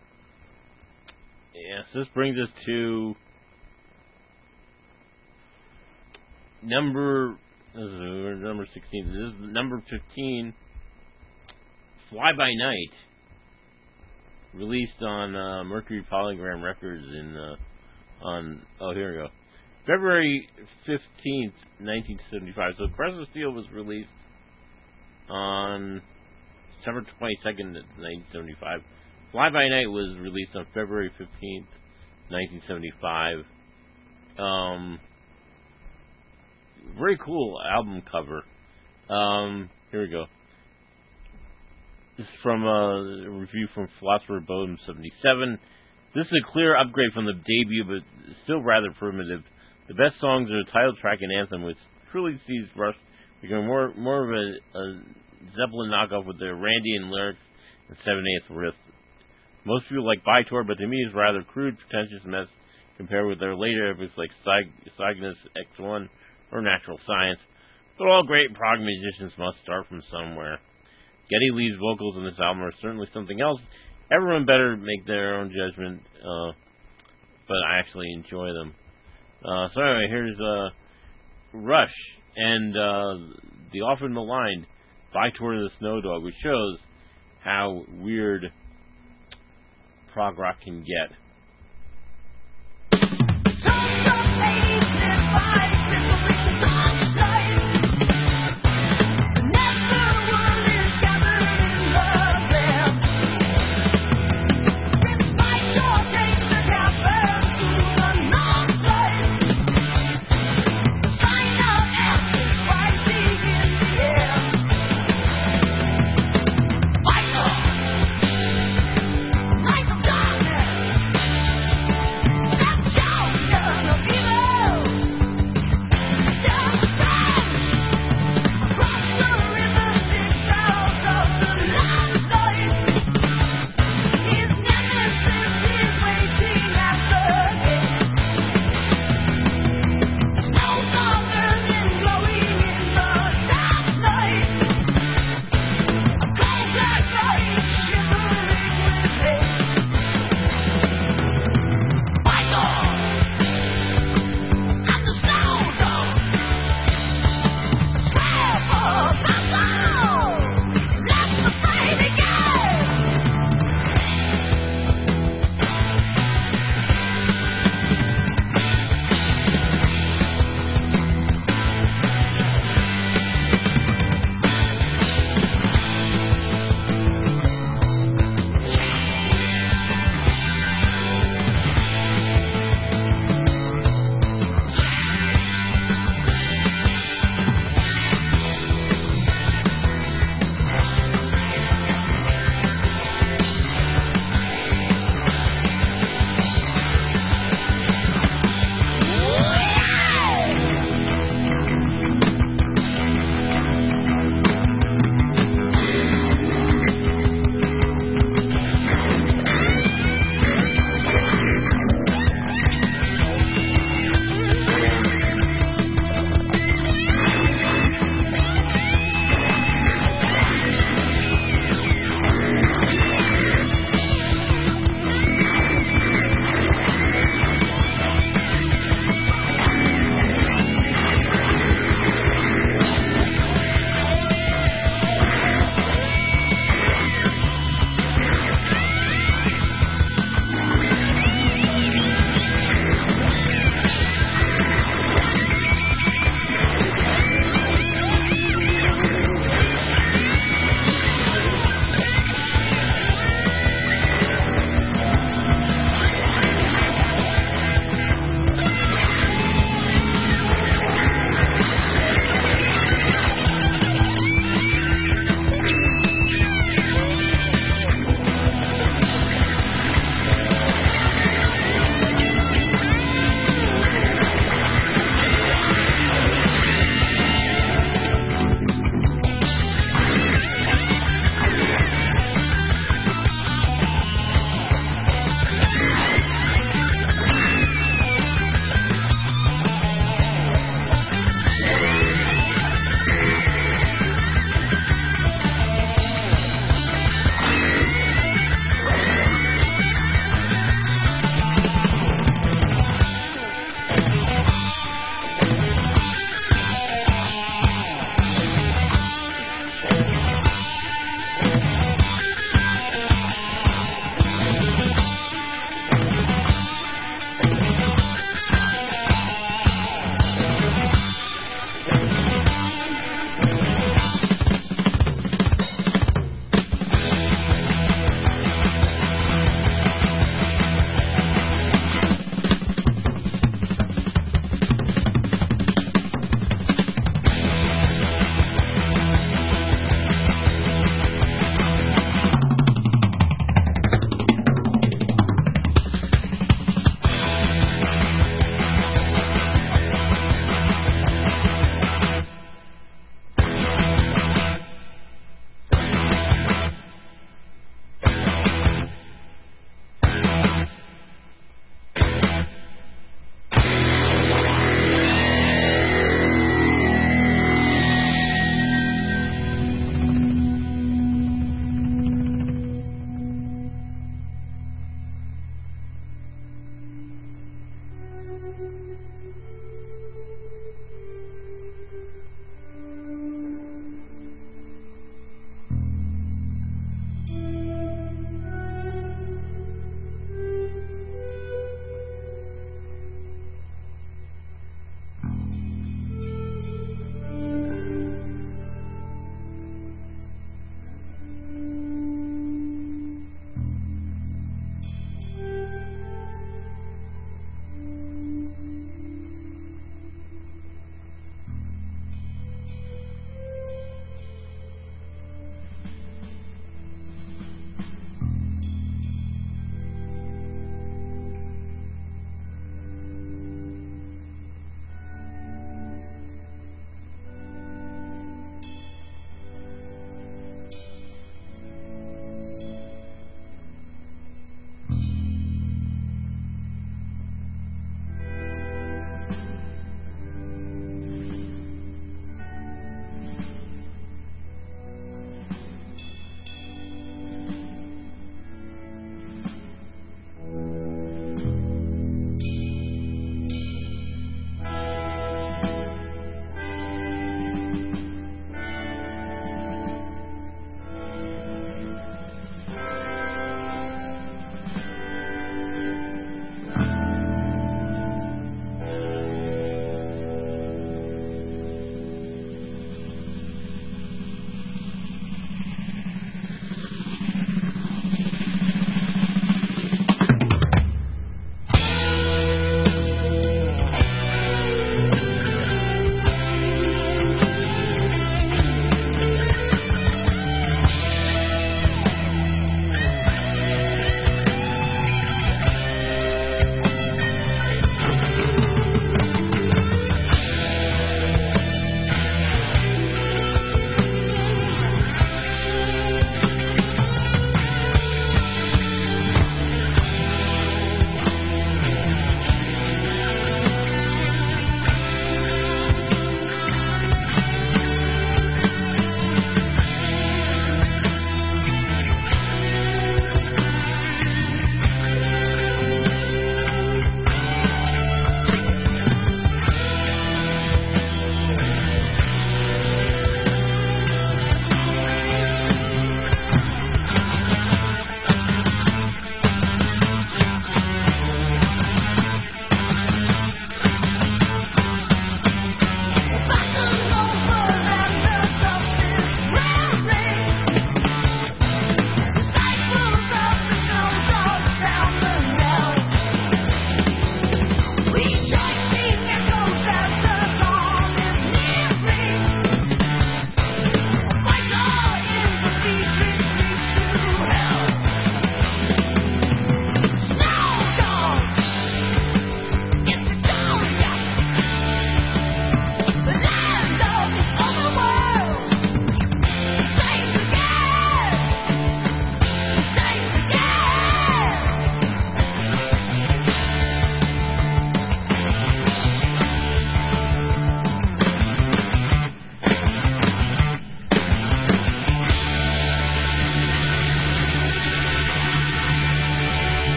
yes, this brings us to number this is number sixteen. This is number fifteen. Fly By Night, released on uh, Mercury Polygram Records in uh, on oh here we go. February fifteenth, nineteen seventy-five. So Caress of Steel was released on September twenty-second, nineteen seventy-five. Fly By Night was released on February fifteenth, nineteen seventy-five. Um, very cool album cover. Um, here we go. This is from a review from Philosopher Bodum seventy-seven. This is a clear upgrade from the debut, but still rather primitive. The best songs are the title track and anthem, which truly sees Rush becoming more more of a, a Zeppelin knockoff with their Randian lyrics and seven-eighths riff. Most people like By-Tor, but to me it's rather crude, pretentious mess compared with their later efforts like Cygnus X one or Natural Science. But all great prog musicians must start from somewhere. Geddy Lee's vocals on this album are certainly something else. Everyone better make their own judgment, uh, but I actually enjoy them. Uh, so anyway, here's uh, Rush and uh, the often maligned By-Tor the Snow Dog, which shows how weird prog rock can get. Light of darkness.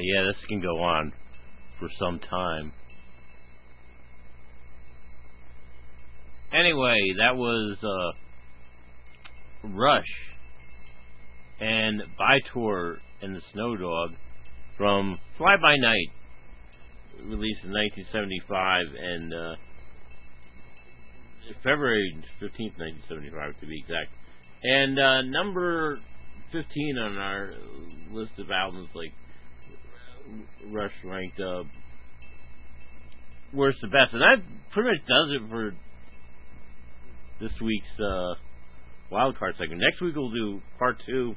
yeah, this can go on for some time. Anyway, that was uh, Rush and By-Tor and the Snow Dog from Fly By Night, released in nineteen seventy-five, and uh, February fifteenth, nineteen seventy-five to be exact. And uh, number fifteen on our list of albums, like Rush ranked uh, worst to best, and that pretty much does it for this week's uh, wildcard segment. Next week we'll do part two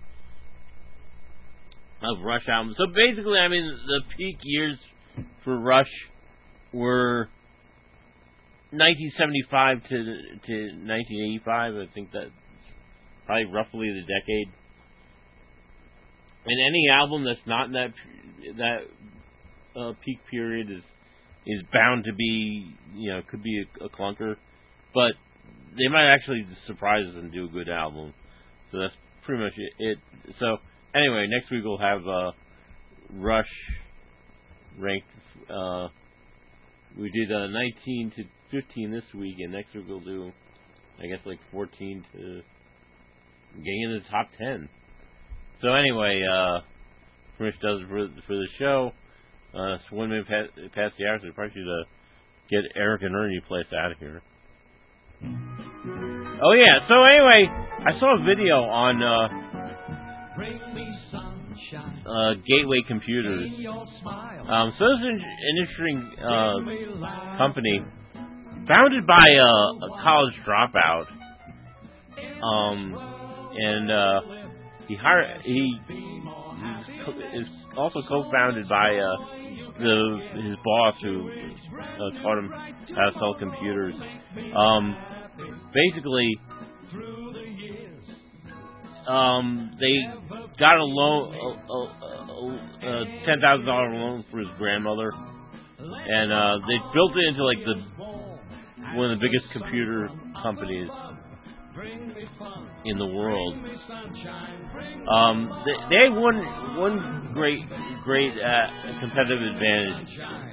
of Rush albums. So basically, I mean, the peak years for Rush were nineteen seventy-five to to nineteen eighty-five. I think that's probably roughly the decade. And any album that's not in that that uh, peak period is is bound to be, you know, could be a, a clunker, but they might actually surprise us and do a good album. So that's pretty much it. it. So anyway, next week we'll have uh, Rush ranked. Uh, we did uh, nineteen to fifteen this week, and next week we'll do, I guess, like fourteen to getting into the top ten. So anyway, uh, pretty much does it for, for the show. Uh, it's one minute past, past the hour, so we probably should uh, get Eric and Ernie placed out of here. Oh yeah, so anyway, I saw a video on uh, uh, Gateway Computers. Um, so this is an interesting uh, company, founded by uh, a college dropout, um, and uh, he hired he is also co-founded by uh, the his boss who uh, taught him how to sell computers. Um, basically, um, they got a loan, a, a, a ten thousand dollar loan for his grandmother, and uh, they built it into like the one of the biggest computer companies in the world. Um, they, they had one one great great uh, competitive advantage.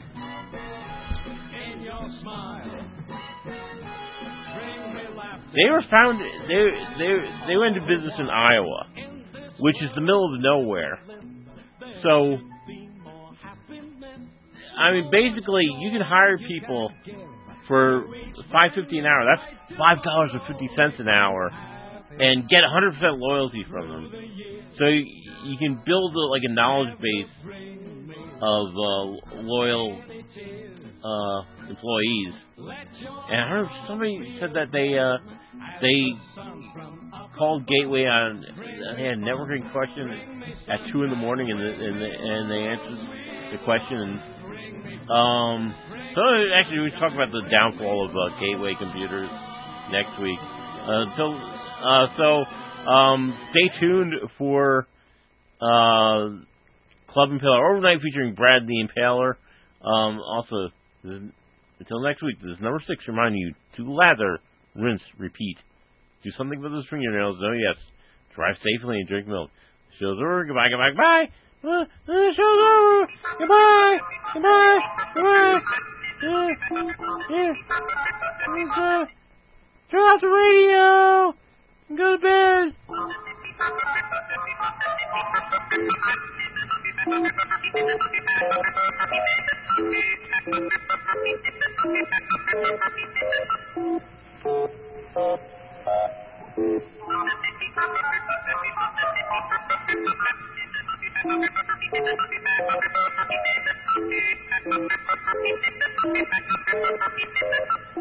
They were founded. They they they went into business in Iowa, which is the middle of nowhere. So, I mean, basically, you can hire people for five fifty an hour. That's five dollars and fifty cents an hour, and get a hundred percent loyalty from them. So you, you can build a, like a knowledge base of uh, loyal uh, employees. And I heard somebody said that they uh, they called Gateway on they had a networking question at two in the morning, and the, and, the, and they answered the question. And um, so actually, we talk about the downfall of uh, Gateway Computers next week. Uh, so uh, so um, stay tuned for uh, Club Impaler Overnight featuring Brad the Impaler. Um, also. Until next week, this is number six reminding you to lather, rinse, repeat. Do something for those fingernails. Oh, yes. Drive safely and drink milk. The show's over. Goodbye, goodbye, goodbye. Uh, the show's over. Goodbye. Goodbye. Goodbye. Uh, yeah. Uh, turn off the radio and go to bed. Thank you.